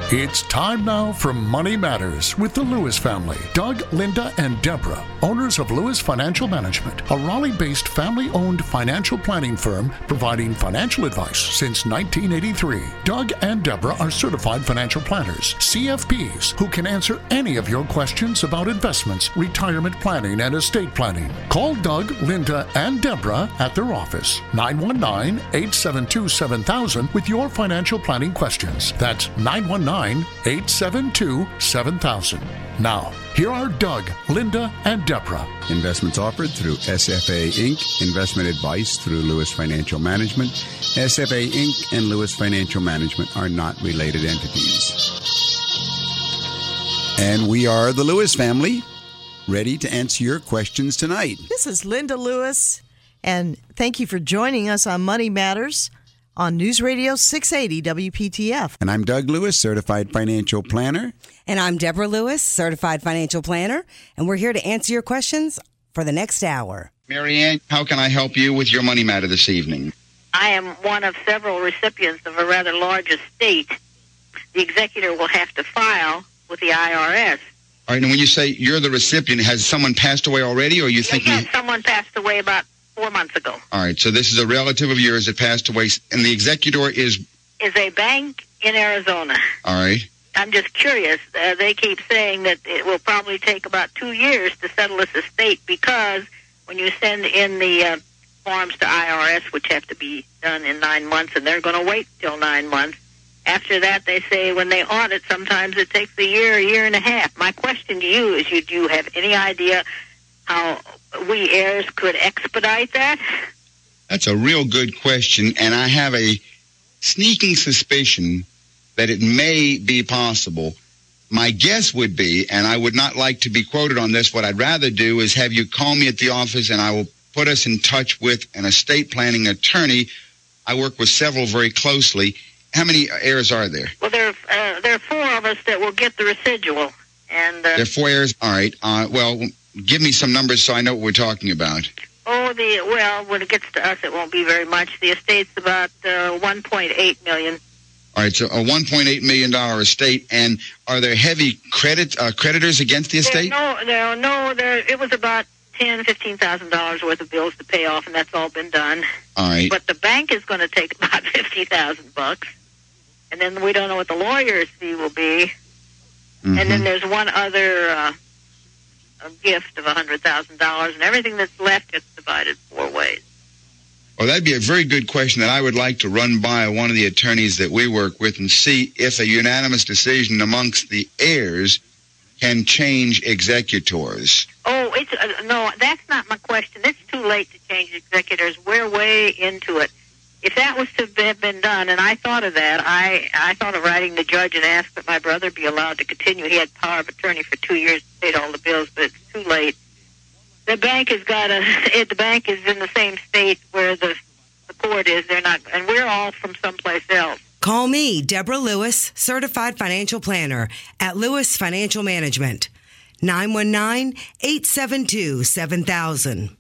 It's time now for Money Matters with the Lewis family. Doug, Linda, and Deborah, owners of Lewis Financial Management, a Raleigh-based family-owned financial planning firm providing financial advice since 1983. Doug and Deborah are certified financial planners, CFPs, who can answer any of your questions about investments, retirement planning, and estate planning. Call Doug, Linda, and Deborah at their office, 919-872-7000, with your financial planning questions. That's 919-872-7000. Now, here are Doug, Linda, and Deborah. Investments offered through SFA Inc. Investment advice through Lewis Financial Management. SFA Inc. and Lewis Financial Management are not related entities. And we are the Lewis family, ready to answer your questions tonight. This is Linda Lewis, and thank you for joining us on Money Matters on News Radio 680 WPTF. And I'm Doug Lewis, certified financial planner. And I'm Deborah Lewis, certified financial planner. And we're here to answer your questions for the next hour. Marianne, how can I help you with your money matter this evening? I am one of several recipients of a rather large estate. The executor will have to file with the IRS. All right, and when you say you're the recipient, has someone passed away already, or you think... Yes, someone passed away about 4 months ago. All right, so this is a relative of yours that passed away, and the executor is a bank in Arizona. All right. I'm just curious. They keep saying that it will probably take about 2 years to settle this estate because when you send in the forms to IRS, which have to be done in 9 months, and they're going to wait till 9 months, after that they say when they audit, sometimes it takes a year and a half. My question to you is, do you have any idea how we heirs could expedite that? That's a real good question, and I have a sneaking suspicion that it may be possible. My guess would be, and I would not like to be quoted on this, what I'd rather do is have you call me at the office and I will put us in touch with an estate planning attorney. I work with several very closely. How many heirs are there? Well, there are 4 of us that will get the residual. And there are 4 heirs? All right. Well, give me some numbers so I know what we're talking about. When it gets to us, it won't be very much. The estate's about $1.8 million. All right, so a $1.8 million estate, and are there heavy creditors against the estate? No. It was about $10,000-$15,000 worth of bills to pay off, and that's all been done. All right. But the bank is going to take about $50,000, and then we don't know what the lawyer's fee will be. Mm-hmm. And then there's one other a gift of $100,000, and everything that's left gets divided 4 ways. Well, that'd be a very good question that I would like to run by one of the attorneys that we work with and see if a unanimous decision amongst the heirs can change executors. Oh, no, that's not my question. It's too late to change executors. We're way into it. If that was to have been done, and I thought of that, I thought of writing the judge and ask that my brother be allowed to continue. He had power of attorney for 2 years to pay all the bills, but it's too late. The bank the bank is in the same state where the court is. They're not, and we're all from someplace else. Call me, Deborah Lewis, certified financial planner at Lewis Financial Management. 919-872-7000.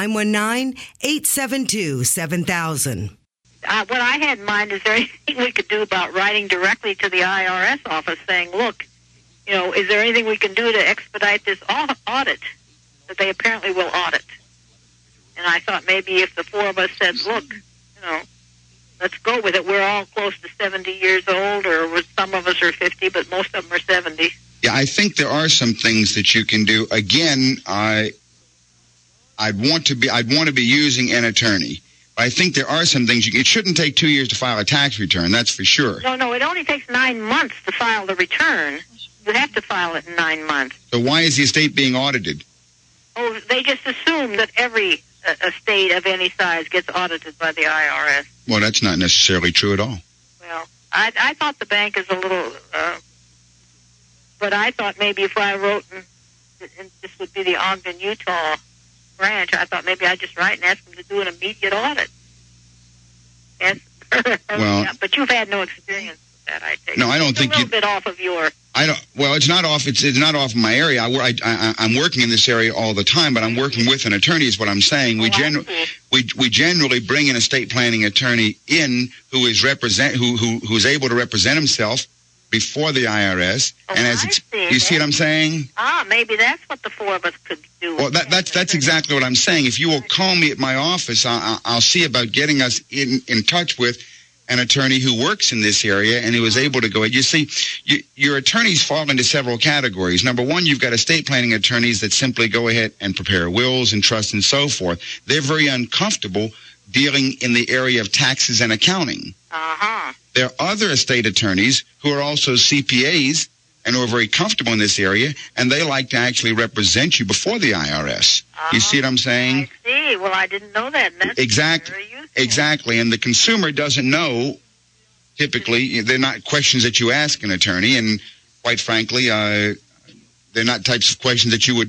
919-872-7000. What I had in mind, is there anything we could do about writing directly to the IRS office saying, look, is there anything we can do to expedite this audit that they apparently will audit? And I thought maybe if the 4 of us said, look, let's go with it. We're all close to 70 years old, or some of us are 50, but most of them are 70. Yeah, I think there are some things that you can do. Again, I'd want to be using an attorney. I think there are some things it shouldn't take 2 years to file a tax return, that's for sure. No, it only takes 9 months to file the return. You have to file it in 9 months. So why is the estate being audited? Oh, they just assume that every estate of any size gets audited by the IRS. Well, that's not necessarily true at all. Well, I thought the bank is a little... but I thought maybe if I wrote, and this would be the Ogden, Utah branch, I thought maybe I'd just write and ask them to do an immediate audit. Yes. Well, yeah, but you've had no experience with that, I take. No, I don't think a little bit off of your... It's not off. It's not off my area. I'm working in this area all the time, but I'm working with an attorney. Is what I'm saying. We generally bring an estate planning attorney in who's able to represent himself before the IRS. Oh, And as I see. you see what I'm saying? Maybe that's what the four of us could do. Well, that's exactly what I'm saying. If you will call me at my office, I'll see about getting us in touch with an attorney who works in this area and who is able to go. You see, your attorneys fall into several categories. Number one, you've got estate planning attorneys that simply go ahead and prepare wills and trusts and so forth. They're very uncomfortable dealing in the area of taxes and accounting. Uh-huh. There are other estate attorneys who are also CPAs and who are very comfortable in this area, and they like to actually represent you before the IRS. You see what I'm saying? I see. Well, I didn't know that. And that's very useful. Exactly. And the consumer doesn't know, typically, they're not questions that you ask an attorney, and quite frankly, they're not types of questions that you would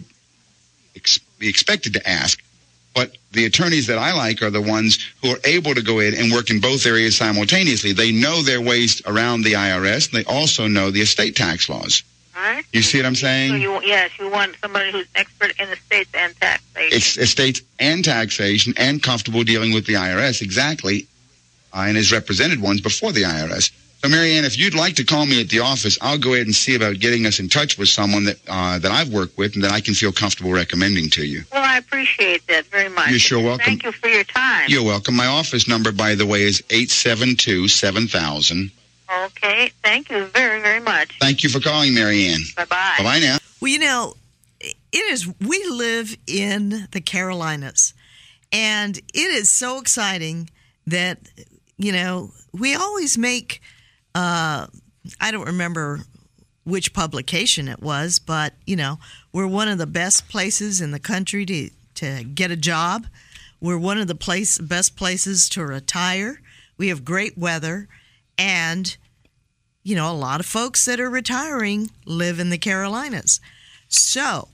be expected to ask. But the attorneys that I like are the ones who are able to go in and work in both areas simultaneously. They know their ways around the IRS, and they also know the estate tax laws. Right. You see what I'm saying? So you want somebody who's expert in estates and taxation. It's estates and taxation and comfortable dealing with the IRS, exactly, and has represented ones before the IRS. So, Marianne, if you'd like to call me at the office, I'll go ahead and see about getting us in touch with someone that I've worked with and that I can feel comfortable recommending to you. Well, I appreciate that very much. You're sure welcome. Thank you for your time. You're welcome. My office number, by the way, is 872-7000. Okay. Thank you very, very much. Thank you for calling, Marianne. Bye-bye. Bye-bye now. Well, we live in the Carolinas, and it is so exciting that, we always make, I don't remember which publication it was, but, we're one of the best places in the country to get a job. We're one of the best places to retire. We have great weather, and, a lot of folks that are retiring live in the Carolinas. So,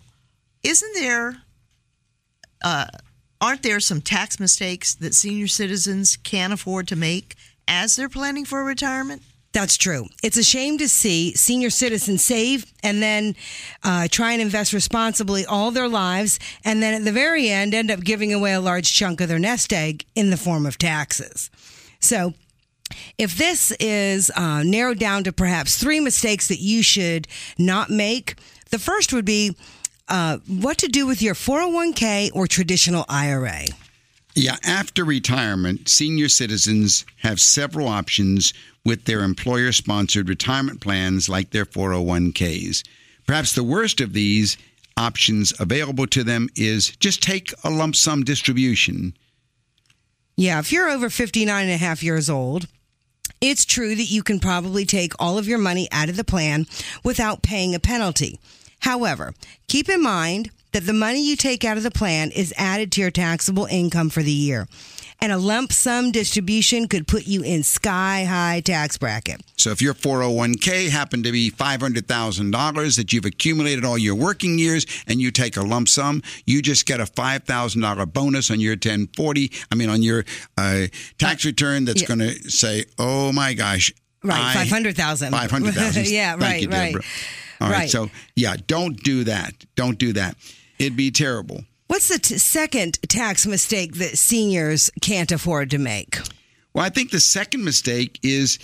aren't there some tax mistakes that senior citizens can't afford to make as they're planning for retirement? That's true. It's a shame to see senior citizens save and then try and invest responsibly all their lives, and then at the very end end up giving away a large chunk of their nest egg in the form of taxes. So if this is narrowed down to perhaps 3 mistakes that you should not make, the first would be what to do with your 401k or traditional IRA. Yeah, after retirement, senior citizens have several options with their employer-sponsored retirement plans like their 401ks. Perhaps the worst of these options available to them is just take a lump sum distribution. Yeah, if you're over 59 and a half years old, it's true that you can probably take all of your money out of the plan without paying a penalty. However, keep in mind that the money you take out of the plan is added to your taxable income for the year. And a lump sum distribution could put you in sky-high tax bracket. So if your 401k happened to be $500,000 that you've accumulated all your working years and you take a lump sum, you just get a $5,000 bonus on your on your tax return that's going to say, oh my gosh. Right, 500,000. 500,000. Yeah, Thank you, Deborah. Right. All right, so yeah, don't do that. Don't do that. It'd be terrible. What's the second tax mistake that seniors can't afford to make? Well, I think the second mistake is,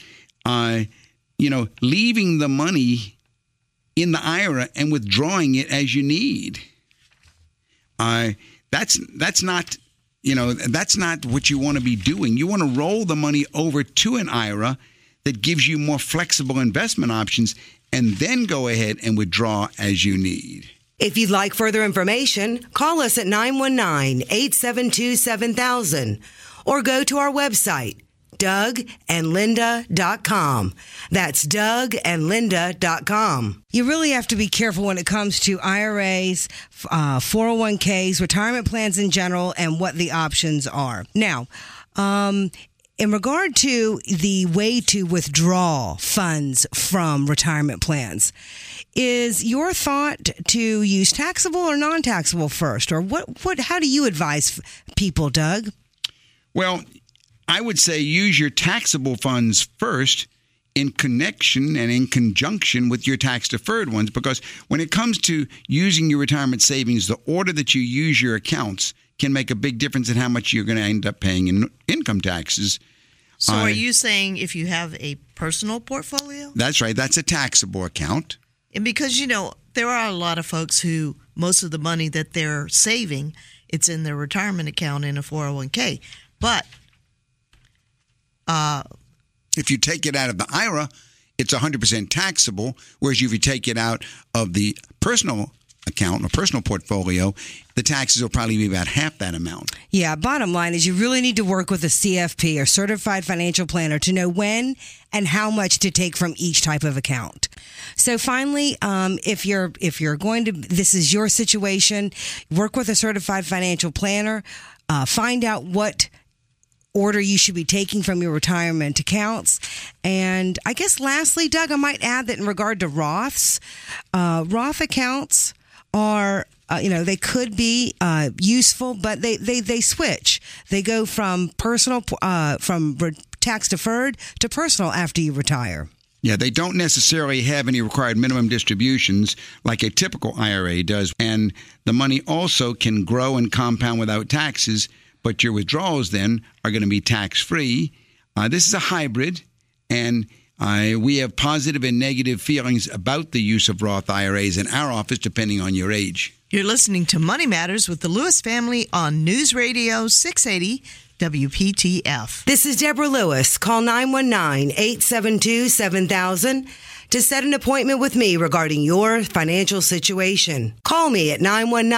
leaving the money in the IRA and withdrawing it as you need. That's not what you want to be doing. You want to roll the money over to an IRA that gives you more flexible investment options, and then go ahead and withdraw as you need. If you'd like further information, call us at 919-872-7000 or go to our website, DougAndLinda.com. That's DougAndLinda.com. You really have to be careful when it comes to IRAs, 401ks, retirement plans in general, and what the options are. Now, in regard to the way to withdraw funds from retirement plans, is your thought to use taxable or non-taxable first? Or how do you advise people, Doug? Well, I would say use your taxable funds first in connection and in conjunction with your tax-deferred ones, because when it comes to using your retirement savings, the order that you use your accounts can make a big difference in how much you're going to end up paying in income taxes. So are you saying if you have a personal portfolio? That's right. That's a taxable account. And because, there are a lot of folks who most of the money that they're saving, it's in their retirement account in a 401k. But if you take it out of the IRA, it's 100% taxable, whereas if you take it out of the personal account or personal portfolio, the taxes will probably be about half that amount. Yeah, bottom line is you really need to work with a CFP or certified financial planner to know when and how much to take from each type of account. So finally, if you're going to, this is your situation, work with a certified financial planner, find out what order you should be taking from your retirement accounts. And I guess lastly, Doug, I might add that in regard to Roths, Roth accounts are, they could be useful, but they switch. They go from personal, from tax deferred to personal after you retire. Yeah, they don't necessarily have any required minimum distributions like a typical IRA does. And the money also can grow and compound without taxes, but your withdrawals then are going to be tax-free. This is a hybrid, and we have positive and negative feelings about the use of Roth IRAs in our office, depending on your age. You're listening to Money Matters with the Lewis family on News Radio 680 WPTF. This is Deborah Lewis. Call 919-872-7000 to set an appointment with me regarding your financial situation. Call me at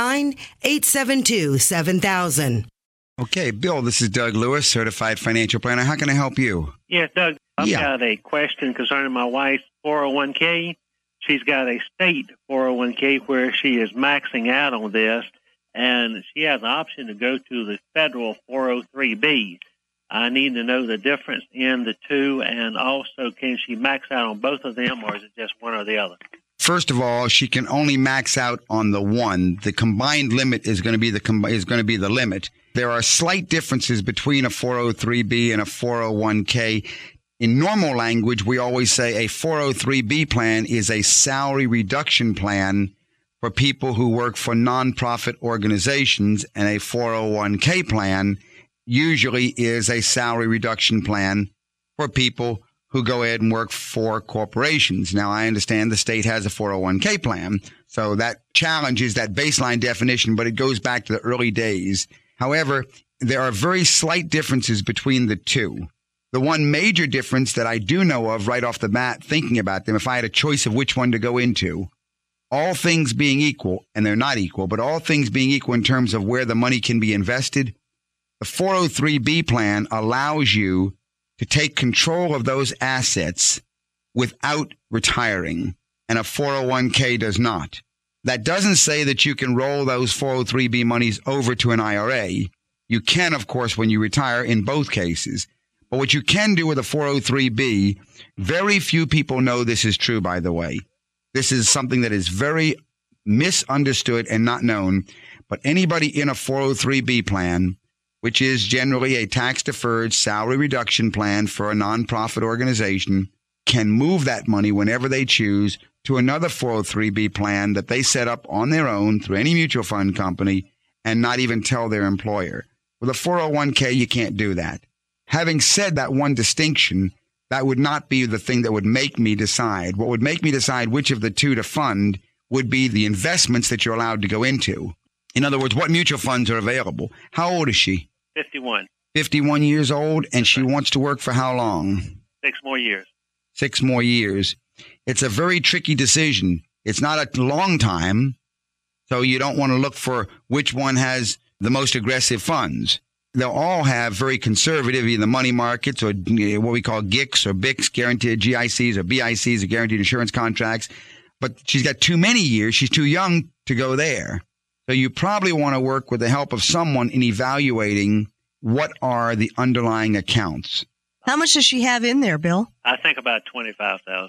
919-872-7000. Okay, Bill, this is Doug Lewis, Certified Financial Planner. How can I help you? Yes, Doug, I've got a question concerning my wife's 401k. She's got a state 401k where she is maxing out on this, and she has an option to go to the federal 403b. I need to know the difference in the two, and also can she max out on both of them, or is it just one or the other? First of all, she can only max out on the one. The combined limit is going to be the limit. There are slight differences between a 403b and a 401k. In normal language, we always say a 403b plan is a salary reduction plan for people who work for nonprofit organizations, and a 401k plan usually is a salary reduction plan for people who go ahead and work for corporations. Now, I understand the state has a 401k plan, so that challenges that baseline definition, but it goes back to the early days. However, there are very slight differences between the two. The one major difference that I do know of right off the bat, thinking about them, if I had a choice of which one to go into, all things being equal, and they're not equal, but all things being equal in terms of where the money can be invested, the 403b plan allows you to take control of those assets without retiring, and a 401k does not. That doesn't say that you can roll those 403b monies over to an IRA. You can, of course, when you retire in both cases. But what you can do with a 403b, very few people know this is true, by the way. This is something that is very misunderstood and not known. But anybody in a 403b plan, which is generally a tax-deferred salary reduction plan for a nonprofit organization, can move that money whenever they choose to another 403b plan that they set up on their own through any mutual fund company and not even tell their employer. With a 401k, you can't do that. Having said that one distinction, that would not be the thing that would make me decide. What would make me decide which of the two to fund would be the investments that you're allowed to go into. In other words, what mutual funds are available. How old is she? 51. 51 years old, and she wants to work for how long? 6 more years. 6 more years. It's a very tricky decision. It's not a long time, so you don't want to look for which one has the most aggressive funds. They'll all have very conservative, either money markets or what we call GICs or BICs, guaranteed GICs or BICs or guaranteed insurance contracts. But she's got too many years. She's too young to go there. So you probably want to work with the help of someone in evaluating what are the underlying accounts. How much does she have in there, Bill? I think about $25,000.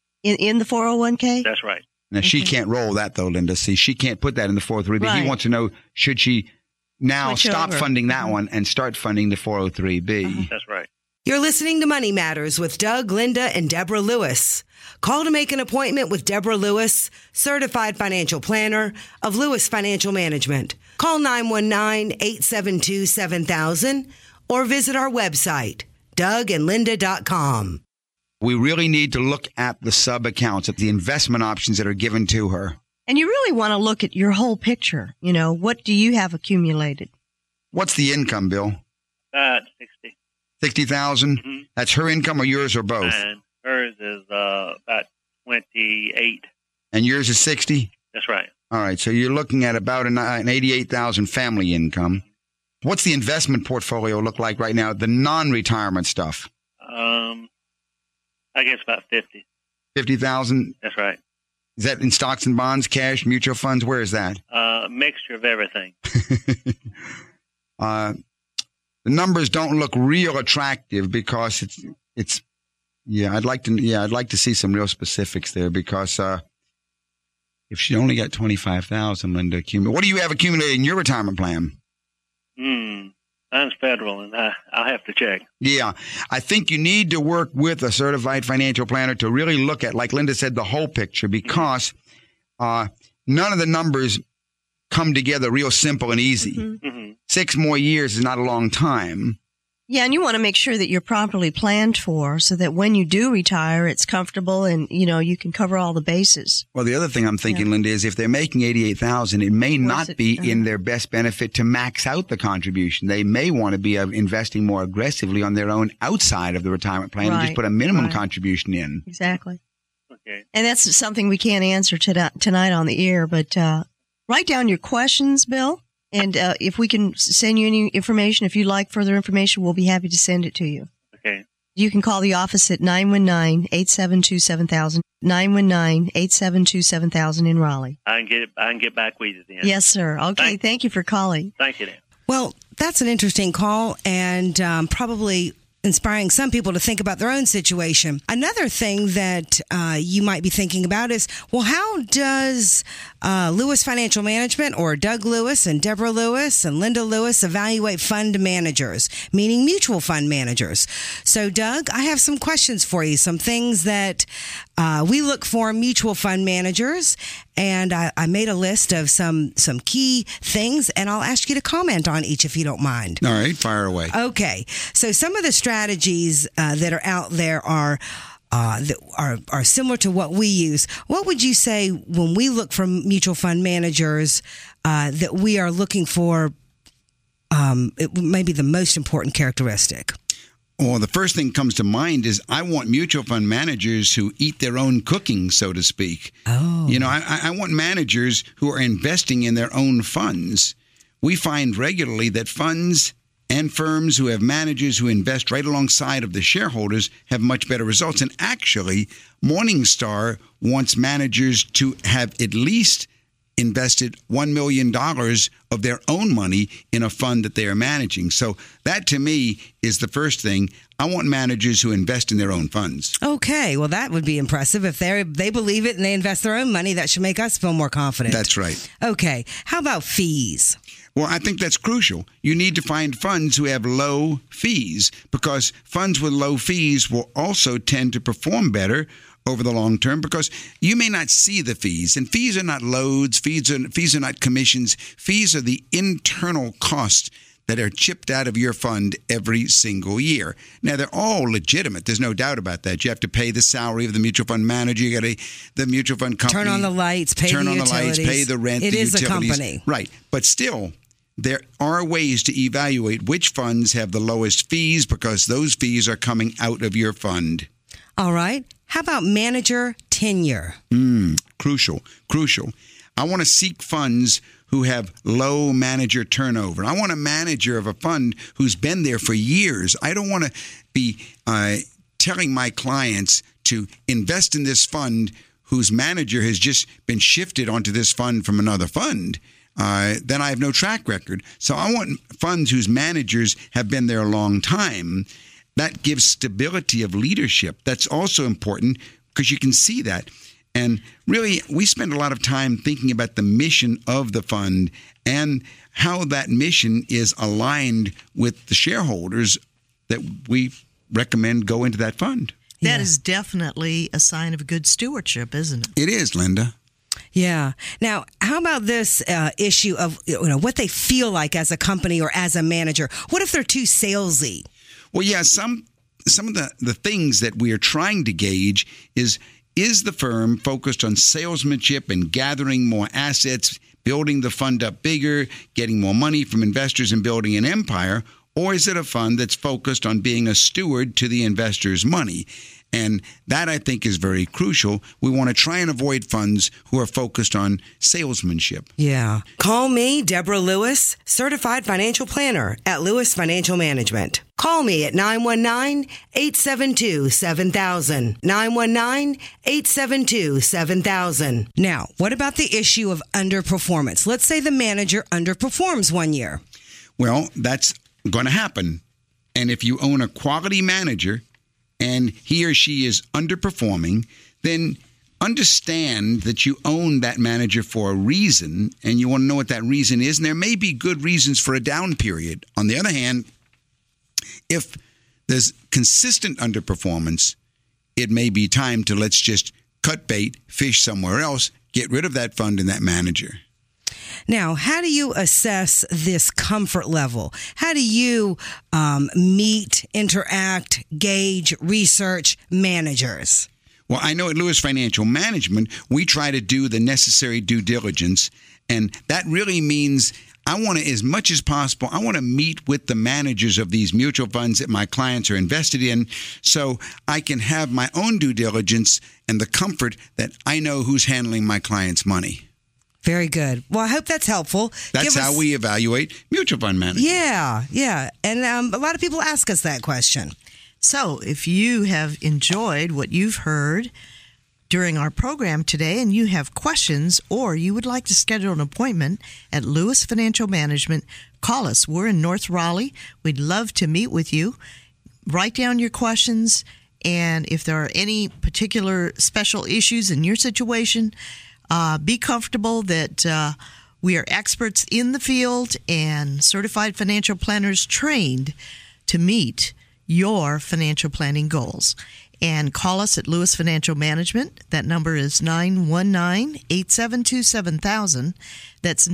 In the 401k? That's right. Now, she can't roll that, though, Linda. See, she can't put that in the 403B. Right. He wants to know, should she now Switch stop over. funding that one and start funding the 403B? That's right. You're listening to Money Matters with Doug, Linda, and Deborah Lewis. Call to make an appointment with Deborah Lewis, Certified Financial Planner of Lewis Financial Management. Call 919-872-7000 or visit our website, DougAndLinda.com. We really need to look at the sub-accounts, at the investment options that are given to her. And you really want to look at your whole picture. You know, what do you have accumulated? What's the income, Bill? 60. 60,000? Mm-hmm. That's her income or yours or both? And hers is about 28. And yours is 60? That's right. All right, so you're looking at about an 88,000 family income. What's the investment portfolio look like right now, the non-retirement stuff? I guess about 50. 50,000? That's right. Is that in stocks and bonds, cash, mutual funds? Where is that? Mixture of everything. The numbers don't look real attractive because it's I'd like to see some real specifics there because if she only got 25,000, Linda, what do you have accumulated in your retirement plan? Mine's federal, and I'll have to check. Yeah, I think you need to work with a certified financial planner to really look at, like Linda said, the whole picture because none of the numbers come together real simple and easy. Mm-hmm. 6 more years is not a long time. Yeah, and you want to make sure that you're properly planned for so that when you do retire, it's comfortable and, you know, you can cover all the bases. Well, the other thing I'm thinking, Linda, is if they're making $88,000, it may not be in their best benefit to max out the contribution. They may want to be investing more aggressively on their own outside of the retirement plan and just put a minimum contribution in. Exactly. Okay. And that's something we can't answer tonight on the air, but write down your questions, Bill. And if we can send you any information, if you'd like further information, we'll be happy to send it to you. Okay. You can call the office at 919-872-7000, 919-872-7000 in Raleigh. I can get back with you then. Yes, sir. Okay, thank you for calling. Thank you, Dan. Well, that's an interesting call and probably inspiring some people to think about their own situation. Another thing that you might be thinking about is, well, how does Lewis Financial Management or Doug Lewis and Deborah Lewis and Linda Lewis evaluate fund managers, meaning mutual fund managers? So, Doug, I have some questions for you, some things that we look for in mutual fund managers, and I made a list of some key things, and I'll ask you to comment on each if you don't mind. All right, fire away. Okay, so some of the strategies that are out there are similar to what we use. What would you say when we look for mutual fund managers that we are looking for? Maybe the most important characteristic. Well, the first thing that comes to mind is I want mutual fund managers who eat their own cooking, so to speak. Oh. You know, I want managers who are investing in their own funds. We find regularly that funds and firms who have managers who invest right alongside of the shareholders have much better results. And actually, Morningstar wants managers to have at least invested $1 million of their own money in a fund that they are managing. So that, to me, is the first thing. I want managers who invest in their own funds. Okay, well, that would be impressive. If they believe it and they invest their own money, that should make us feel more confident. That's right. Okay, how about fees? Well, I think that's crucial. You need to find funds who have low fees because funds with low fees will also tend to perform better over the long term because you may not see the fees. And fees are not loads. Fees are not commissions. Fees are the internal costs that are chipped out of your fund every single year. Now, they're all legitimate. There's no doubt about that. You have to pay the salary of the mutual fund manager. You got the mutual fund company. Turn on the lights, pay the utilities. Turn on the lights, pay the rent, the utilities. It is a company. Right. But still, there are ways to evaluate which funds have the lowest fees because those fees are coming out of your fund. All right. How about manager tenure? Crucial. I want to seek funds who have low manager turnover. I want a manager of a fund who's been there for years. I don't want to be telling my clients to invest in this fund whose manager has just been shifted onto this fund from another fund. Then I have no track record. So I want funds whose managers have been there a long time. That gives stability of leadership. That's also important because you can see that. And really, we spend a lot of time thinking about the mission of the fund and how that mission is aligned with the shareholders that we recommend go into that fund. That is definitely a sign of good stewardship, isn't it? It is, Linda. Yeah. Now, how about this issue of what they feel like as a company or as a manager? What if they're too salesy? Well, yeah, some some of the things that we are trying to gauge is the firm focused on salesmanship and gathering more assets, building the fund up bigger, getting more money from investors and building an empire? Or is it a fund that's focused on being a steward to the investors' money? And that, I think, is very crucial. We want to try and avoid funds who are focused on salesmanship. Yeah. Call me, Deborah Lewis, certified financial planner at Lewis Financial Management. Call me at 919-872-7000. 919-872-7000. Now, what about the issue of underperformance? Let's say the manager underperforms one year. Well, that's going to happen. And if you own a quality manager and he or she is underperforming, then understand that you own that manager for a reason, and you want to know what that reason is. And there may be good reasons for a down period. On the other hand, if there's consistent underperformance, it may be time to let's just cut bait, fish somewhere else, get rid of that fund and that manager. Now, how do you assess this comfort level? How do you meet, interact, gauge, research managers? Well, I know at Lewis Financial Management, we try to do the necessary due diligence. And that really means I want to, as much as possible, I want to meet with the managers of these mutual funds that my clients are invested in so I can have my own due diligence and the comfort that I know who's handling my client's money. Very good. Well, I hope that's helpful. That's how we evaluate mutual fund managers. Yeah. And a lot of people ask us that question. So if you have enjoyed what you've heard during our program today and you have questions or you would like to schedule an appointment at Lewis Financial Management, call us. We're in North Raleigh. We'd love to meet with you. Write down your questions, and if there are any particular special issues in your situation, be comfortable that we are experts in the field and certified financial planners trained to meet your financial planning goals. And call us at Lewis Financial Management. That number is 919-872-7000. That's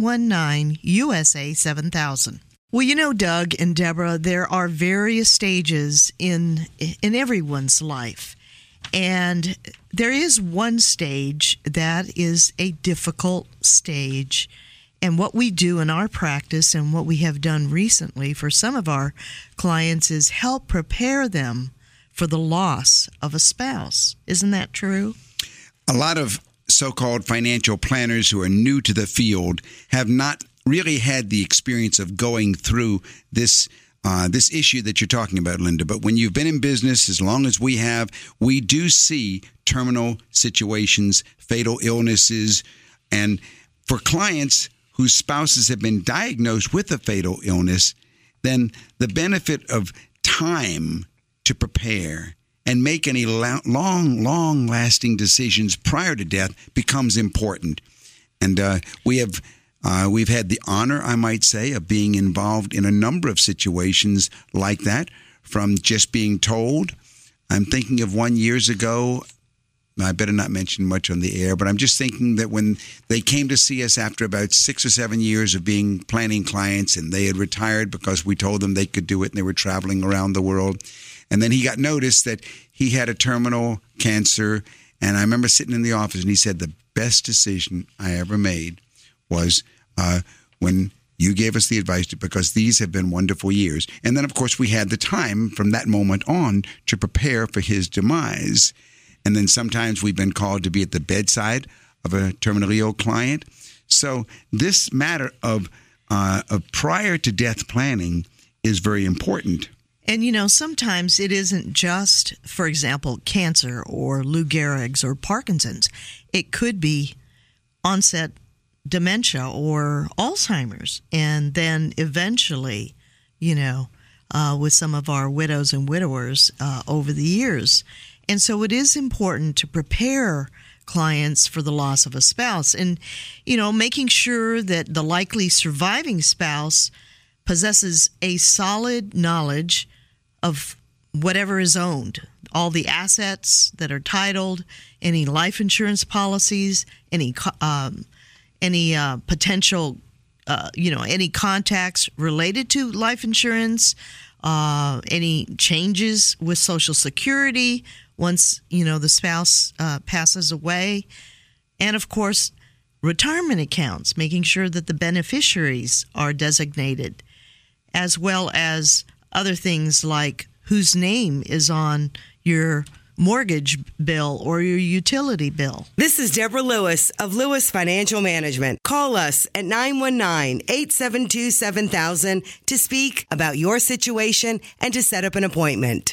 919-USA-7000. Well, you know, Doug and Deborah, there are various stages in everyone's life. And there is one stage that is a difficult stage. And what we do in our practice and what we have done recently for some of our clients is help prepare them for the loss of a spouse. Isn't that true? A lot of so-called financial planners who are new to the field have not really had the experience of going through this issue that you're talking about, Linda. But when you've been in business as long as we have, we do see terminal situations, fatal illnesses, and for clients whose spouses have been diagnosed with a fatal illness, then the benefit of time to prepare and make any long-lasting decisions prior to death becomes important. And we've had the honor, I might say, of being involved in a number of situations like that, from just being told. I'm thinking of one years ago. I better not mention much on the air, but I'm just thinking that when they came to see us after about 6 or 7 years of being planning clients, and they had retired because we told them they could do it and they were traveling around the world. And then he got notice that he had a terminal cancer. And I remember sitting in the office and he said, the best decision I ever made was when you gave us the advice, because these have been wonderful years. And then, of course, we had the time from that moment on to prepare for his demise. And then sometimes we've been called to be at the bedside of a terminally ill client. So this matter of prior to death planning is very important. And, you know, sometimes it isn't just, for example, cancer or Lou Gehrig's or Parkinson's. It could be onset dementia or Alzheimer's. And then eventually, you know, with some of our widows and widowers over the years. And so it is important to prepare clients for the loss of a spouse and, you know, making sure that the likely surviving spouse possesses a solid knowledge of whatever is owned, all the assets that are titled, any life insurance policies, any potential, any contacts related to life insurance, any changes with Social Security once, the spouse passes away. And, of course, retirement accounts, making sure that the beneficiaries are designated, as well as other things like whose name is on your mortgage bill or your utility bill. This is Deborah Lewis of Lewis Financial Management. Call us at 919-872-7000 to speak about your situation and to set up an appointment.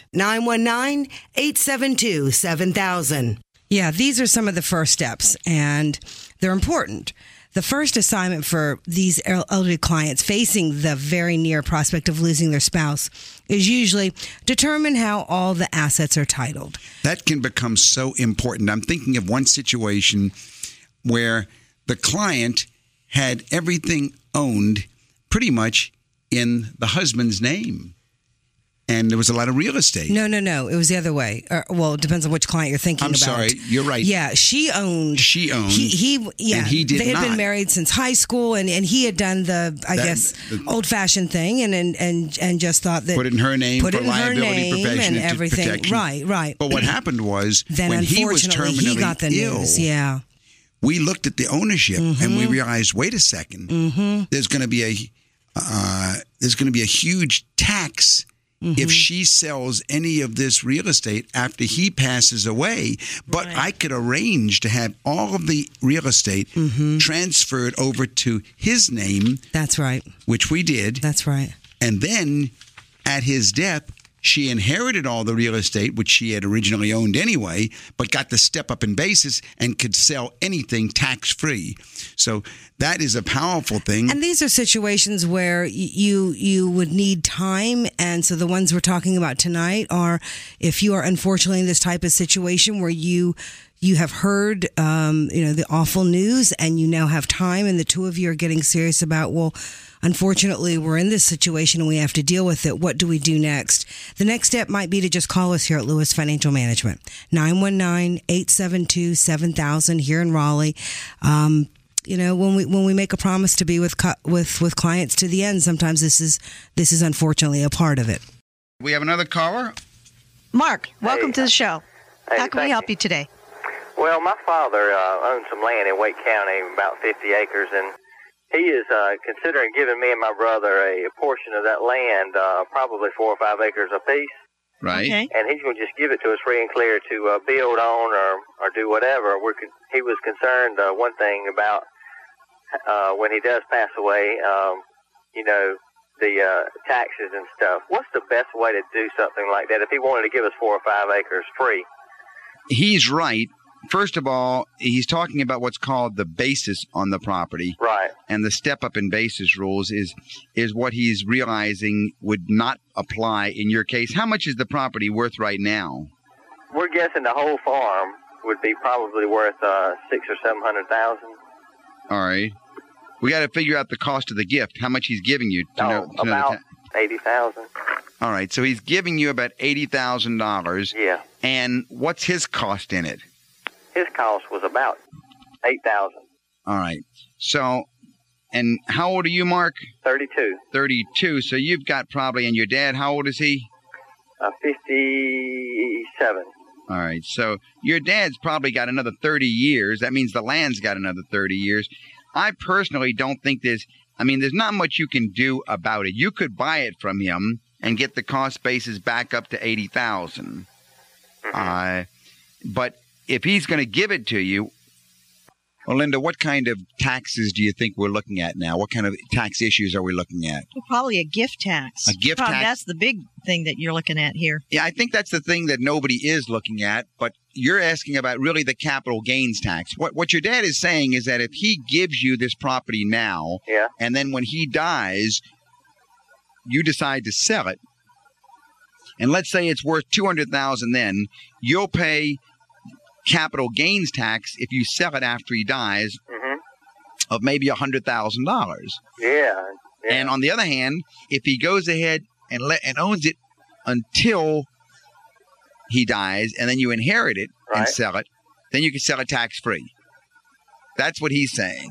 919-872-7000. Yeah, these are some of the first steps, and they're important. The first assignment for these elderly clients facing the very near prospect of losing their spouse is usually determine how all the assets are titled. That can become so important. I'm thinking of one situation where the client had everything owned pretty much in the husband's name. And there was a lot of real estate. No. It was the other way. Well, it depends on which client you're thinking about. I'm sorry. You're right. Yeah, she owned. He and he did not. They had been married since high school, and he had done the old-fashioned thing, and just thought that put it in her name for liability, profession, and everything. Protection. Right. But what happened was then when he was terminally he got the ill, news. Yeah. We looked at the ownership and we realized, wait a second, there's going to be a huge tax. If she sells any of this real estate after he passes away, but I could arrange to have all of the real estate transferred over to his name. That's right. Which we did. That's right. And then at his death, she inherited all the real estate, which she had originally owned anyway, but got the step up in basis and could sell anything tax-free. So that is a powerful thing. And these are situations where you would need time. And so the ones we're talking about tonight are if you are unfortunately in this type of situation where you have heard, the awful news and you now have time and the two of you are getting serious about, well, unfortunately, we're in this situation and we have to deal with it. What do we do next? The next step might be to just call us here at Lewis Financial Management, 919-872-7000 here in Raleigh. When we make a promise to be with clients to the end, sometimes this is unfortunately a part of it. We have another caller. Mark, welcome to the show. How can we help you today? Well, my father owns some land in Wake County, about 50 acres, and he is considering giving me and my brother a portion of that land, probably 4 or 5 acres apiece. Right. Okay. And he's going to just give it to us free and clear to build on or do whatever. He was concerned, one thing about when he does pass away, the taxes and stuff. What's the best way to do something like that if he wanted to give us 4 or 5 acres free? He's right. First of all, he's talking about what's called the basis on the property. Right. And the step-up in basis rules is what he's realizing would not apply in your case. How much is the property worth right now? We're guessing the whole farm would be probably worth $600,000 or $700,000. All right. We got to figure out the cost of the gift, how much he's giving you. About $80,000. All right. So he's giving you about $80,000. Yeah. And what's his cost in it? His cost was about $8,000. All right. So, and how old are you, Mark? 32. 32. So you've got probably, and your dad, how old is he? 57. All right. So your dad's probably got another 30 years. That means the land's got another 30 years. I personally don't think there's not much you can do about it. You could buy it from him and get the cost basis back up to $80,000. But if he's going to give it to you, well, Linda, what kind of taxes do you think we're looking at now? What kind of tax issues are we looking at? Well, probably a gift tax. A gift tax? That's the big thing that you're looking at here. Yeah, I think that's the thing that nobody is looking at, but you're asking about really the capital gains tax. What your dad is saying is that if he gives you this property now, and then when he dies, you decide to sell it, and let's say it's worth $200,000 then, you'll pay capital gains tax if you sell it after he dies of maybe $100,000. Yeah. And on the other hand, if he goes ahead and owns it until he dies, and then you inherit it and sell it, then you can sell it tax free. That's what he's saying.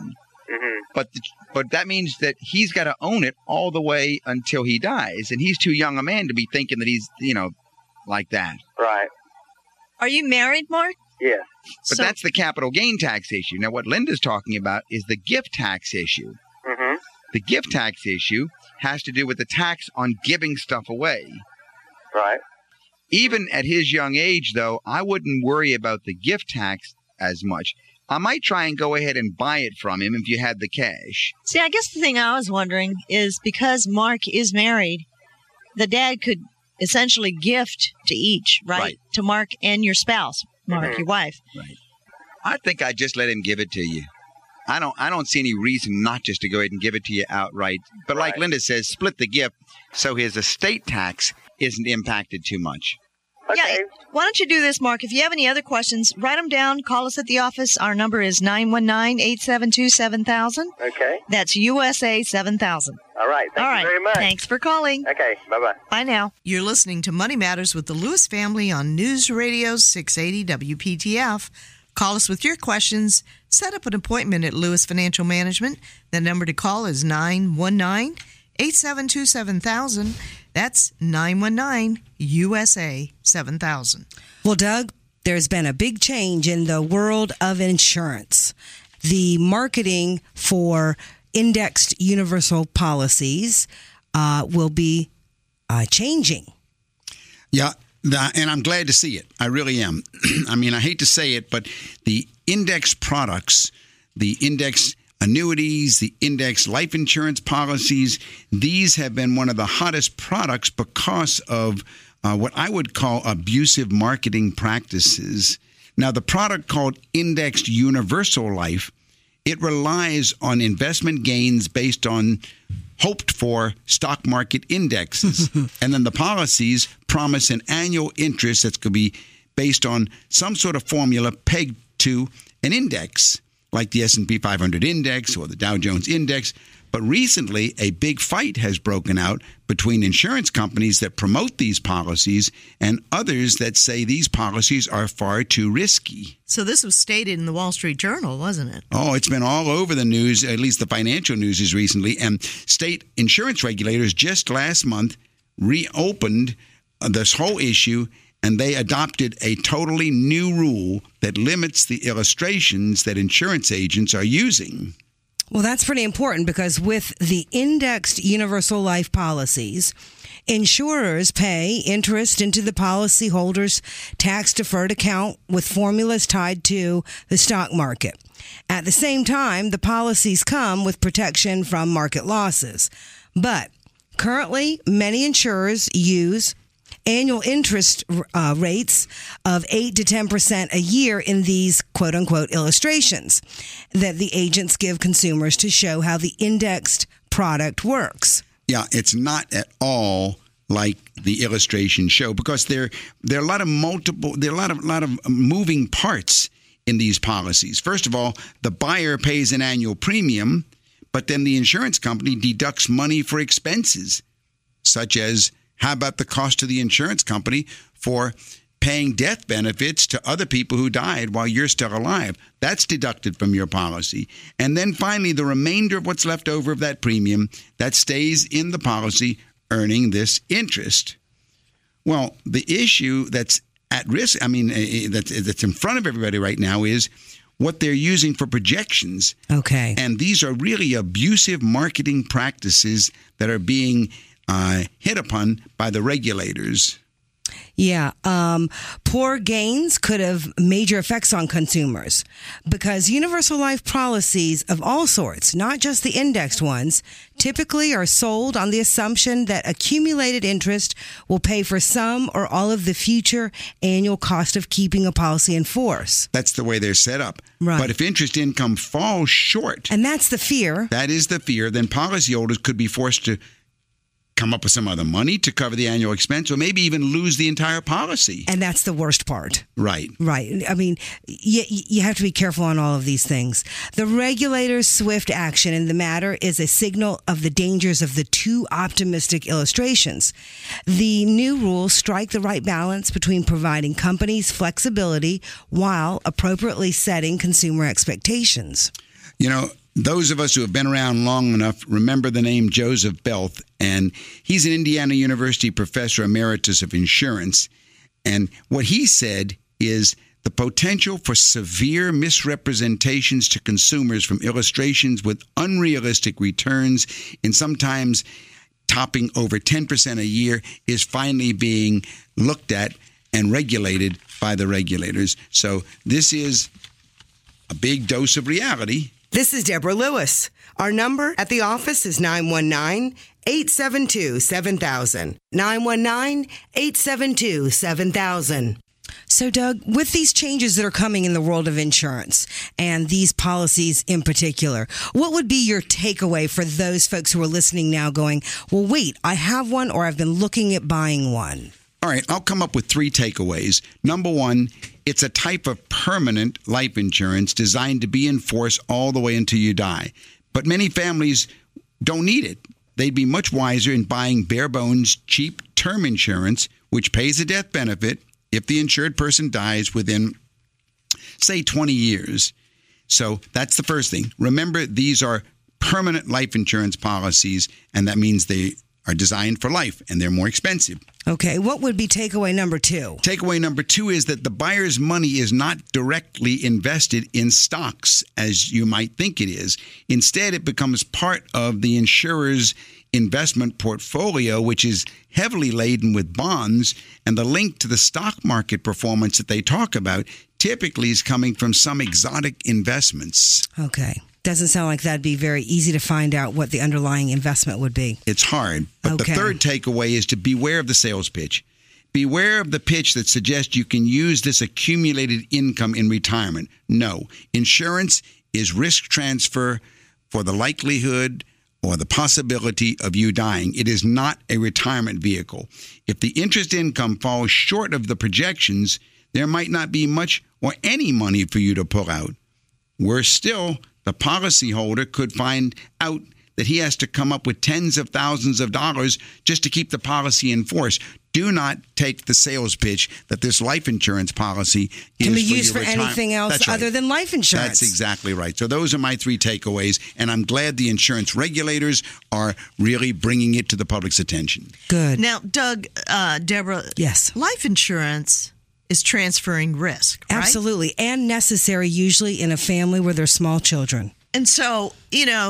But that means that he's got to own it all the way until he dies, and he's too young a man to be thinking that he's, like that. Right. Are you married, Mark? Yes. But that's the capital gain tax issue. Now, what Linda's talking about is the gift tax issue. Mm-hmm. The gift tax issue has to do with the tax on giving stuff away. Right. Even at his young age, though, I wouldn't worry about the gift tax as much. I might try and go ahead and buy it from him if you had the cash. See, I guess the thing I was wondering is because Mark is married, the dad could essentially gift to each, right? To Mark and your spouse, Mark, your wife. Right. I think I'd just let him give it to you. I don't see any reason not just to go ahead and give it to you outright. But like Linda says, split the gift so his estate tax isn't impacted too much. Okay. Yeah, why don't you do this, Mark? If you have any other questions, write them down. Call us at the office. Our number is 919-872-7000. Okay. That's USA 7000. All right. Thank you very much. Thanks for calling. Okay. Bye-bye. Bye now. You're listening to Money Matters with the Lewis family on News Radio 680 WPTF. Call us with your questions. Set up an appointment at Lewis Financial Management. The number to call is 919-872-7000. That's 919-USA 7000. Well, Doug, there's been a big change in the world of insurance. The marketing for indexed universal policies will be changing. Yeah, and I'm glad to see it. I really am. I mean, I hate to say it, but the index products, the index annuities, the index life insurance policies, these have been one of the hottest products because of what I would call abusive marketing practices. Now, the product called Indexed Universal Life, it relies on investment gains based on hoped-for stock market indexes. And then the policies promise an annual interest that's going to be based on some sort of formula pegged to an index, like the S&P 500 index or the Dow Jones index. But recently, a big fight has broken out between insurance companies that promote these policies and others that say these policies are far too risky. So this was stated in the Wall Street Journal, wasn't it? Oh, it's been all over the news, at least the financial news is recently. And state insurance regulators just last month reopened this whole issue, and they adopted a totally new rule that limits the illustrations that insurance agents are using. Well, that's pretty important because with the indexed universal life policies, insurers pay interest into the policyholder's tax-deferred account with formulas tied to the stock market. At the same time, the policies come with protection from market losses. But currently, many insurers use annual interest rates of 8 to 10% a year in these quote-unquote illustrations that the agents give consumers to show how the indexed product works. Yeah, it's not at all like the illustration show because there are a lot of moving parts in these policies. First of all, the buyer pays an annual premium, but then the insurance company deducts money for expenses, such as how about the cost to the insurance company for paying death benefits to other people who died while you're still alive? That's deducted from your policy. And then finally, the remainder of what's left over of that premium, that stays in the policy earning this interest. Well, the issue that's at risk, that's in front of everybody right now is what they're using for projections. Okay. And these are really abusive marketing practices that are being hit upon by the regulators. Yeah. Poor gains could have major effects on consumers because universal life policies of all sorts, not just the indexed ones, typically are sold on the assumption that accumulated interest will pay for some or all of the future annual cost of keeping a policy in force. That's the way they're set up. Right. But if interest income falls short, and that's the fear. That is the fear. Then policyholders could be forced to come up with some other money to cover the annual expense or maybe even lose the entire policy. And that's the worst part. Right. Right. I mean, you have to be careful on all of these things. The regulator's swift action in the matter is a signal of the dangers of the too optimistic illustrations. The new rules strike the right balance between providing companies flexibility while appropriately setting consumer expectations. You know, those of us who have been around long enough remember the name Joseph Belth, and he's an Indiana University professor emeritus of insurance. And what he said is the potential for severe misrepresentations to consumers from illustrations with unrealistic returns and sometimes topping over 10% a year is finally being looked at and regulated by the regulators. So this is a big dose of reality. This is Deborah Lewis. Our number at the office is 919-872-7000. 919-872-7000. So, Doug, with these changes that are coming in the world of insurance and these policies in particular, what would be your takeaway for those folks who are listening now going, well, wait, I have one or I've been looking at buying one? All right, I'll come up with 3 takeaways. Number 1, it's a type of permanent life insurance designed to be in force all the way until you die. But many families don't need it. They'd be much wiser in buying bare bones, cheap term insurance, which pays a death benefit if the insured person dies within, say, 20 years. So that's the first thing. Remember, these are permanent life insurance policies, and that means they are designed for life, and they're more expensive. Okay, what would be takeaway number 2? Takeaway number 2 is that the buyer's money is not directly invested in stocks, as you might think it is. Instead, it becomes part of the insurer's investment portfolio, which is heavily laden with bonds, and the link to the stock market performance that they talk about typically is coming from some exotic investments. Okay. Doesn't sound like that'd be very easy to find out what the underlying investment would be. It's hard. But the third takeaway is to beware of the sales pitch. Beware of the pitch that suggests you can use this accumulated income in retirement. No. Insurance is risk transfer for the likelihood or the possibility of you dying. It is not a retirement vehicle. If the interest income falls short of the projections, there might not be much or any money for you to pull out. Worse still, the policyholder could find out that he has to come up with tens of thousands of dollars just to keep the policy in force. Do not take the sales pitch that this life insurance policy is can be used for retirement. anything else other than life insurance. That's exactly right. So those are my 3 takeaways, and I'm glad the insurance regulators are really bringing it to the public's attention. Good. Now, Doug, Deborah, yes, life insurance is transferring risk, right? Absolutely, and necessary usually in a family where there's small children. And so, you know,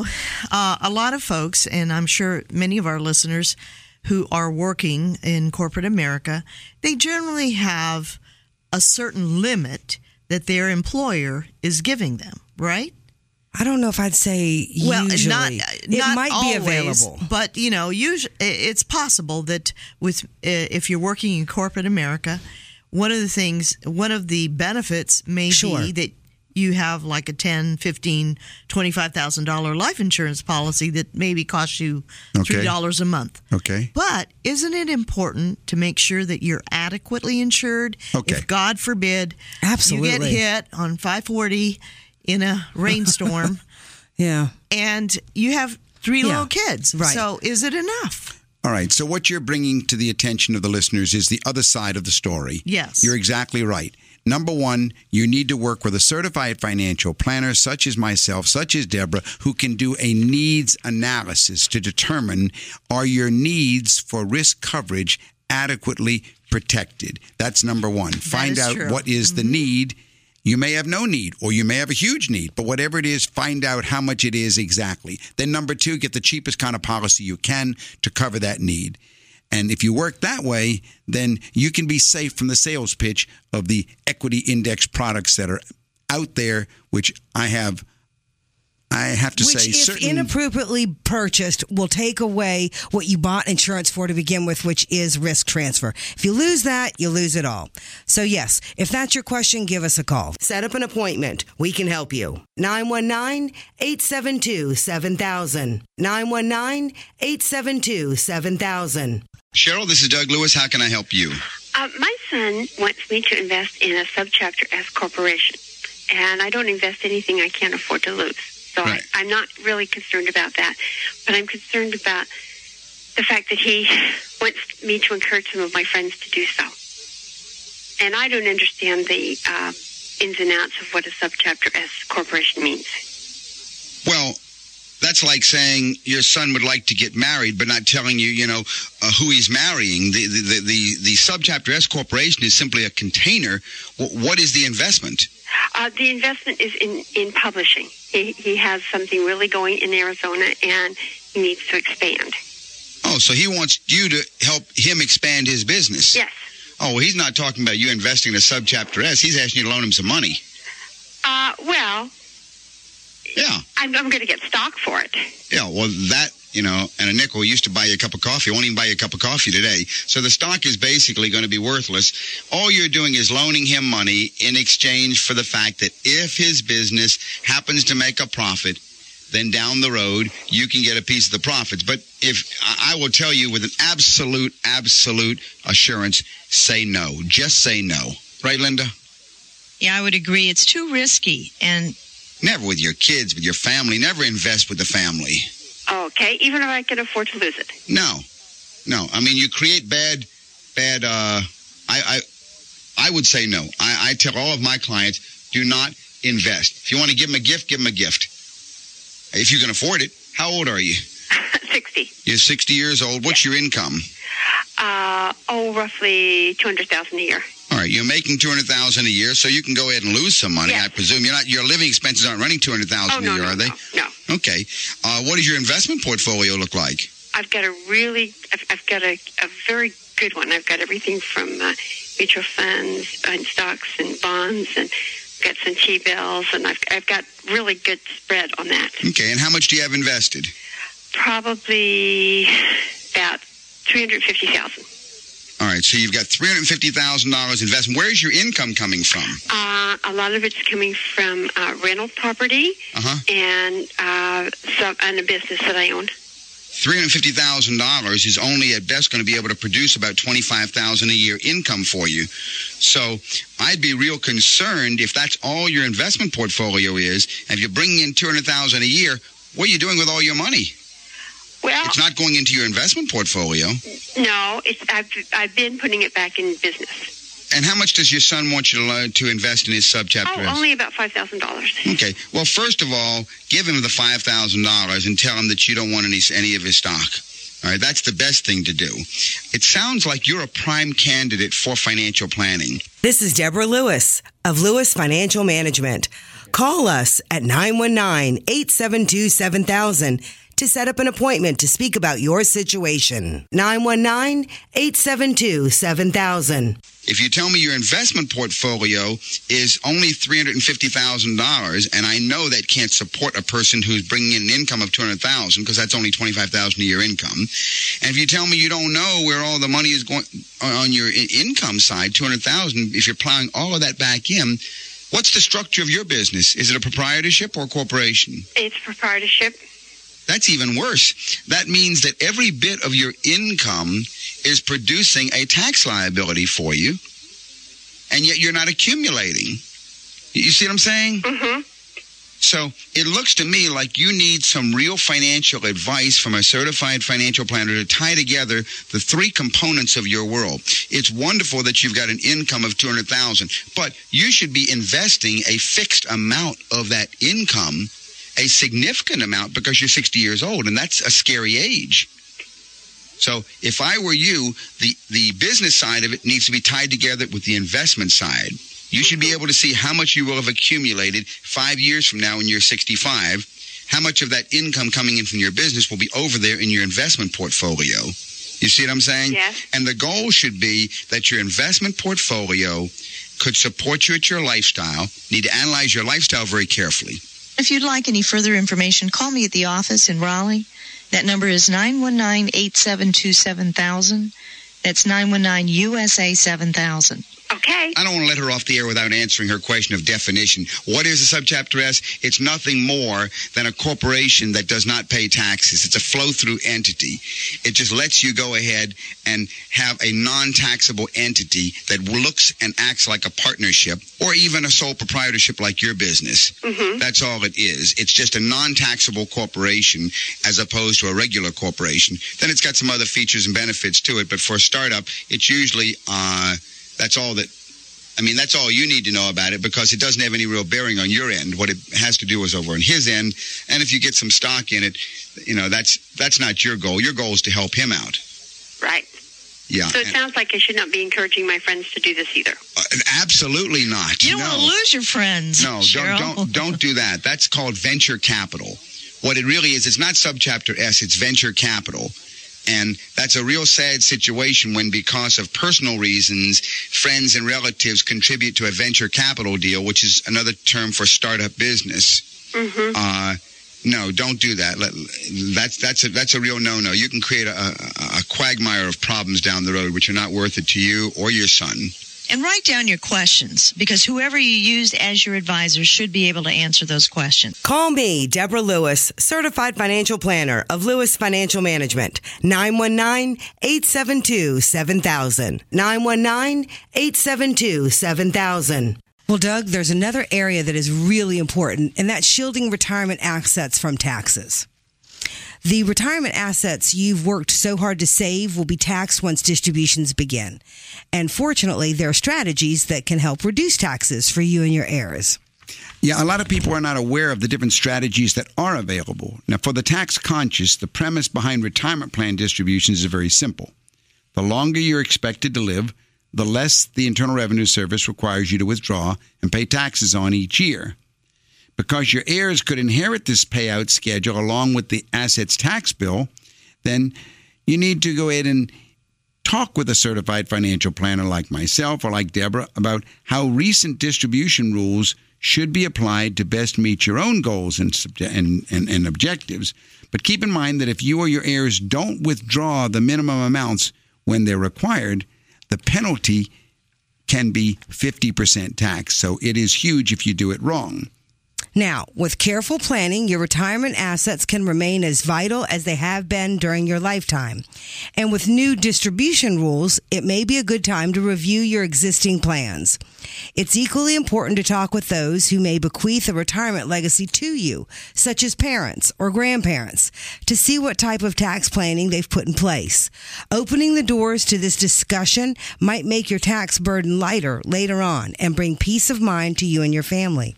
a lot of folks, and I'm sure many of our listeners who are working in corporate America, they generally have a certain limit that their employer is giving them, right? I don't know if I'd say usually. Not it might always, be available. But, you know, usually it's possible that if you're working in corporate America, one of the benefits may be that you have like a $10,000, $15,000, $25,000 life insurance policy that maybe costs you $3 a month. Okay. But isn't it important to make sure that you're adequately insured? Okay. If, God forbid, Absolutely. you get hit on 540 in a rainstorm yeah, and you have 3 little kids. Right. So is it enough? All right. So what you're bringing to the attention of the listeners is the other side of the story. Yes. You're exactly right. Number 1, you need to work with a certified financial planner such as myself, such as Deborah, who can do a needs analysis to determine are your needs for risk coverage adequately protected. That's number 1. Find out what is the need. You may have no need, or you may have a huge need, but whatever it is, find out how much it is exactly. Then number 2, get the cheapest kind of policy you can to cover that need. And if you work that way, then you can be safe from the sales pitch of the equity index products that are out there, which I have to say, if inappropriately purchased, will take away what you bought insurance for to begin with, which is risk transfer. If you lose that, you lose it all. So yes, if that's your question, give us a call. Set up an appointment. We can help you. 919-872-7000. 919-872-7000. Cheryl, this is Doug Lewis. How can I help you? My son wants me to invest in a subchapter S corporation, and I don't invest anything I can't afford to lose. So right. I'm not really concerned about that, but I'm concerned about the fact that he wants me to encourage some of my friends to do so. And I don't understand the ins and outs of what a subchapter S corporation means. Well, that's like saying your son would like to get married, but not telling you, who he's marrying. The Subchapter S Corporation is simply a container. What is the investment? The investment is in publishing. He has something really going in Arizona, and he needs to expand. Oh, so he wants you to help him expand his business? Yes. Oh, well, he's not talking about you investing in a Subchapter S. He's asking you to loan him some money. Well... Yeah. I'm going to get stock for it. Yeah, well, that, and a nickel used to buy you a cup of coffee. Won't even buy you a cup of coffee today. So the stock is basically going to be worthless. All you're doing is loaning him money in exchange for the fact that if his business happens to make a profit, then down the road, you can get a piece of the profits. But I will tell you with an absolute assurance, say no. Just say no. Right, Linda? Yeah, I would agree. It's too risky. And never with your kids, with your family. Never invest with the family. Okay, even if I can afford to lose it. No. I mean, you create bad. I would say no. I tell all of my clients, do not invest. If you want to give them a gift, give them a gift. If you can afford it. How old are you? 60. You're 60 years old. What's your income? Roughly $200,000 a year. All right, you're making $200,000 a year, so you can go ahead and lose some money. Yes. I presume your living expenses aren't running $200,000 a year, are they? No. Okay. What does your investment portfolio look like? I've got a very good one. I've got everything from mutual funds and stocks and bonds, and got some T-bills, and I've got really good spread on that. Okay, and how much do you have invested? Probably about $350,000. All right, so you've got $350,000 investment. Where is your income coming from? A lot of it's coming from rental property and a business that I own. $350,000 is only at best going to be able to produce about $25,000 a year income for you. So I'd be real concerned if that's all your investment portfolio is. And if you're bringing in $200,000 a year, what are you doing with all your money? Well, it's not going into your investment portfolio. No, I've been putting it back in business. And how much does your son want you to invest in his Subchapter S? Only about $5,000. Okay. Well, first of all, give him the $5,000 and tell him that you don't want any of his stock. All right, that's the best thing to do. It sounds like you're a prime candidate for financial planning. This is Deborah Lewis of Lewis Financial Management. Call us at 919-872-7000 to set up an appointment to speak about your situation. 919-872-7000. If you tell me your investment portfolio is only $350,000, and I know that can't support a person who's bringing in an income of $200,000 because that's only $25,000 a year income, and if you tell me you don't know where all the money is going on your income side, $200,000, if you're plowing all of that back in, what's the structure of your business? Is it a proprietorship or a corporation? It's proprietorship. That's even worse. That means that every bit of your income is producing a tax liability for you, and yet you're not accumulating. You see what I'm saying? Mm-hmm. So it looks to me like you need some real financial advice from a certified financial planner to tie together the three components of your world. It's wonderful that you've got an income of $200,000, but you should be investing a fixed amount of that income, a significant amount, because you're 60 years old, and that's a scary age. So if I were you, the business side of it needs to be tied together with the investment side. You should be able to see how much you will have accumulated 5 years from now when you're 65, how much of that income coming in from your business will be over there in your investment portfolio. You see what I'm saying? Yes. And the goal should be that your investment portfolio could support you at your lifestyle. You need to analyze your lifestyle very carefully. If you'd like any further information, call me at the office in Raleigh. That number is 919-872-7000. That's 919-USA-7000. Okay. I don't want to let her off the air without answering her question of definition. What is a Subchapter S? It's nothing more than a corporation that does not pay taxes. It's a flow-through entity. It just lets you go ahead and have a non-taxable entity that looks and acts like a partnership or even a sole proprietorship like your business. Mm-hmm. That's all it is. It's just a non-taxable corporation as opposed to a regular corporation. Then it's got some other features and benefits to it, but for a startup, it's usually... that's all that I mean, that's all you need to know about it because it doesn't have any real bearing on your end. What it has to do is over on his end. And if you get some stock in it, that's not your goal. Your goal is to help him out. Right. Yeah. So it sounds like I should not be encouraging my friends to do this either. Absolutely not. You don't want to lose your friends. No, don't do that. That's called venture capital. What it really is, it's not subchapter S, it's venture capital. And that's a real sad situation when, because of personal reasons, friends and relatives contribute to a venture capital deal, which is another term for startup business. Mm-hmm. No, don't do that. That's a real no-no. You can create a quagmire of problems down the road, which are not worth it to you or your son. And write down your questions, because whoever you used as your advisor should be able to answer those questions. Call me, Deborah Lewis, Certified Financial Planner of Lewis Financial Management, 919-872-7000. 919-872-7000. Well, Doug, there's another area that is really important, and that's shielding retirement assets from taxes. The retirement assets you've worked so hard to save will be taxed once distributions begin. And fortunately, there are strategies that can help reduce taxes for you and your heirs. Yeah, a lot of people are not aware of the different strategies that are available. Now, for the tax conscious, the premise behind retirement plan distributions is very simple. The longer you're expected to live, the less the Internal Revenue Service requires you to withdraw and pay taxes on each year. Because your heirs could inherit this payout schedule along with the assets tax bill, then you need to go ahead and talk with a certified financial planner like myself or like Deborah about how recent distribution rules should be applied to best meet your own goals and objectives. But keep in mind that if you or your heirs don't withdraw the minimum amounts when they're required, the penalty can be 50% tax. So it is huge if you do it wrong. Now, with careful planning, your retirement assets can remain as vital as they have been during your lifetime. And with new distribution rules, it may be a good time to review your existing plans. It's equally important to talk with those who may bequeath a retirement legacy to you, such as parents or grandparents, to see what type of tax planning they've put in place. Opening the doors to this discussion might make your tax burden lighter later on and bring peace of mind to you and your family.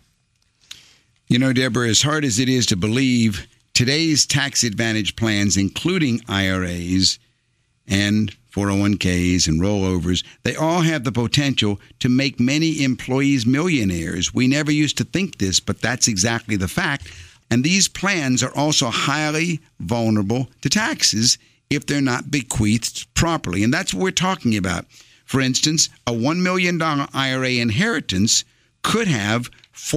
You know, Deborah, as hard as it is to believe, today's tax advantage plans, including IRAs and 401ks and rollovers, they all have the potential to make many employees millionaires. We never used to think this, but that's exactly the fact. And these plans are also highly vulnerable to taxes if they're not bequeathed properly. And that's what we're talking about. For instance, a $1 million IRA inheritance could have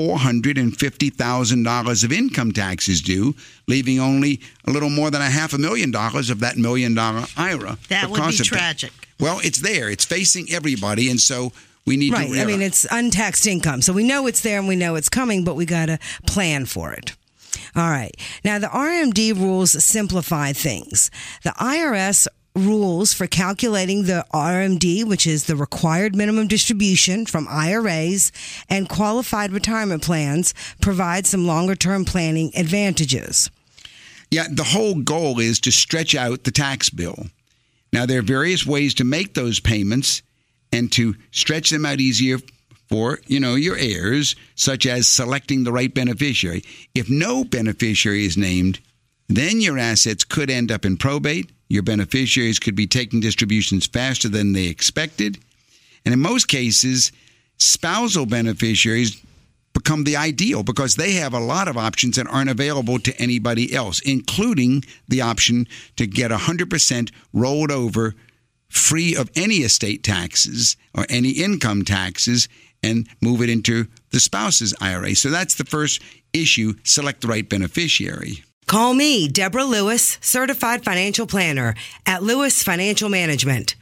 $450,000 of income taxes due, leaving only a little more than $500,000 of that $1 million IRA. That would be tragic. Well, it's there. It's facing everybody, and so we need to realize. I mean, it's untaxed income, so we know it's there and we know it's coming, but we got to plan for it. All right. Now, the RMD rules simplify things. The IRS rules for calculating the RMD, which is the required minimum distribution from IRAs and qualified retirement plans, provide some longer-term planning advantages. Yeah, the whole goal is to stretch out the tax bill. Now, there are various ways to make those payments and to stretch them out easier for, your heirs, such as selecting the right beneficiary. If no beneficiary is named, then your assets could end up in probate. Your beneficiaries could be taking distributions faster than they expected. And in most cases, spousal beneficiaries become the ideal because they have a lot of options that aren't available to anybody else, including the option to get 100% rolled over free of any estate taxes or any income taxes and move it into the spouse's IRA. So that's the first issue, select the right beneficiary. Call me, Deborah Lewis, Certified Financial Planner at Lewis Financial Management.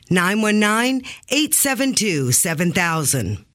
919-872-7000.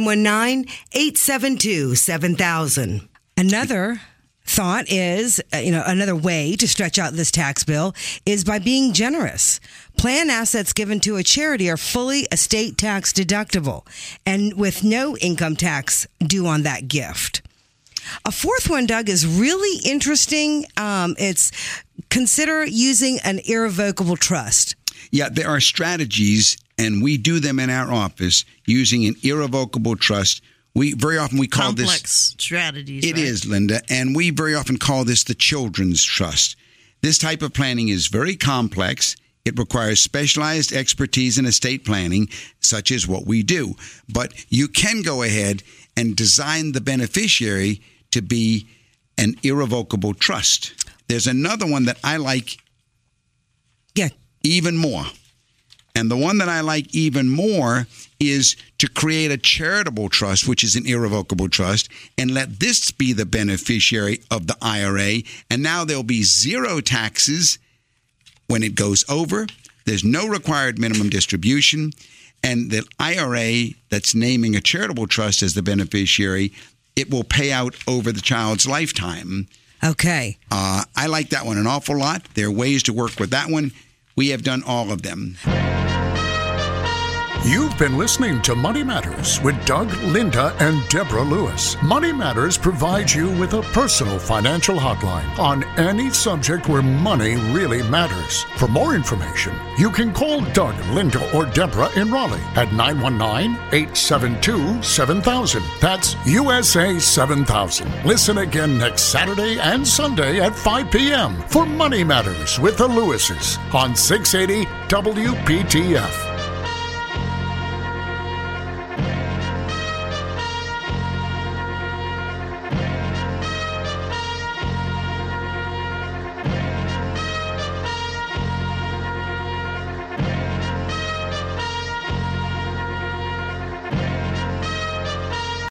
919-872-7000. Another thought is, another way to stretch out this tax bill is by being generous. Plan assets given to a charity are fully estate tax deductible and with no income tax due on that gift. A fourth one, Doug, is really interesting. It's consider using an irrevocable trust. Yeah, there are strategies, and we do them in our office using an irrevocable trust. We very often call this complex strategies. It is, Linda, and we very often call this the children's trust. This type of planning is very complex. It requires specialized expertise in estate planning, such as what we do. But you can go ahead and design the beneficiary to be an irrevocable trust. There's another one that I like even more. And the one that I like even more is to create a charitable trust, which is an irrevocable trust, and let this be the beneficiary of the IRA. And now there'll be zero taxes when it goes over. There's no required minimum distribution. And the IRA that's naming a charitable trust as the beneficiary, it will pay out over the child's lifetime. Okay. I like that one an awful lot. There are ways to work with that one. We have done all of them. You've been listening to Money Matters with Doug, Linda, and Deborah Lewis. Money Matters provides you with a personal financial hotline on any subject where money really matters. For more information, you can call Doug, Linda, or Deborah in Raleigh at 919-872-7000. That's USA 7000. Listen again next Saturday and Sunday at 5 p.m. for Money Matters with the Lewises on 680 WPTF.